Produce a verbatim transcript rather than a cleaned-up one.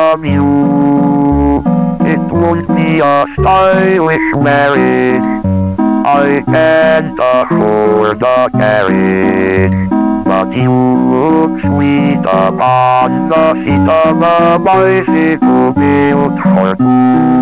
from you. It won't be a stylish marriage, I can't afford a carriage, but you look sweet upon the seat of a bicycle built for two.